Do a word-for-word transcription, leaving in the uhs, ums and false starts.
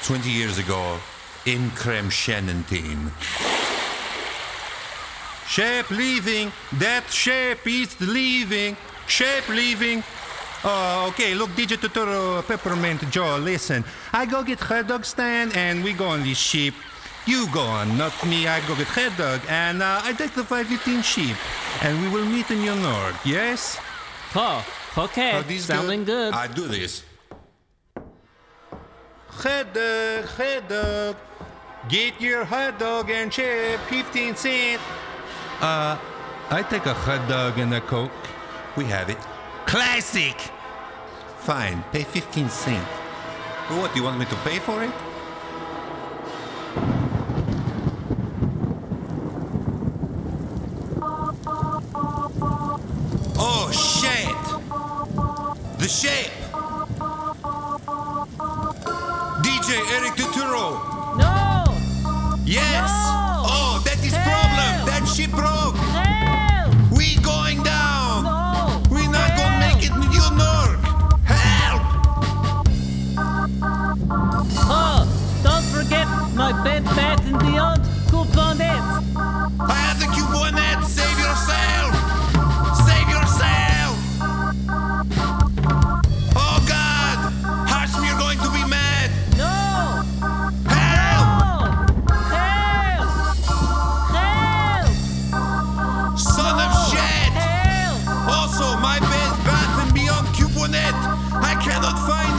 twenty years ago in Kremshenentin. Ship leaving. That ship is leaving. Ship leaving. Oh, okay. Look, D J Totoro, Peppermint Joe, listen. I go get hot dog stand and we go on this ship. You go on, not me. I go get hot dog and uh, I take the five fifteen ship. And we will meet in New York, yes? Oh, okay. Oh, this Sounding good. I do this. Hot dog, hot dog. Get your hot dog and chip, fifteen cents. Uh, I take a hot dog and a Coke. We have it. Classic! Fine, pay fifteen cents. What, you want me to pay for it? Oh, shit! The shape! D J Eric Totoro! No! Yes! No! Oh, that is Help! problem! That ship broke! Help! We going down! No! We're not gonna Help! make it in New York! Help! Oh, don't forget my Bed Bath and Beyond couponettes. I have the couponettes! Save yourself! Save yourself! Oh God! Hashmi, you're going to be mad! No! Help! No! Help! Help! Son of No! shit! Help! Also, my Bed Bath and Beyond couponette! I cannot find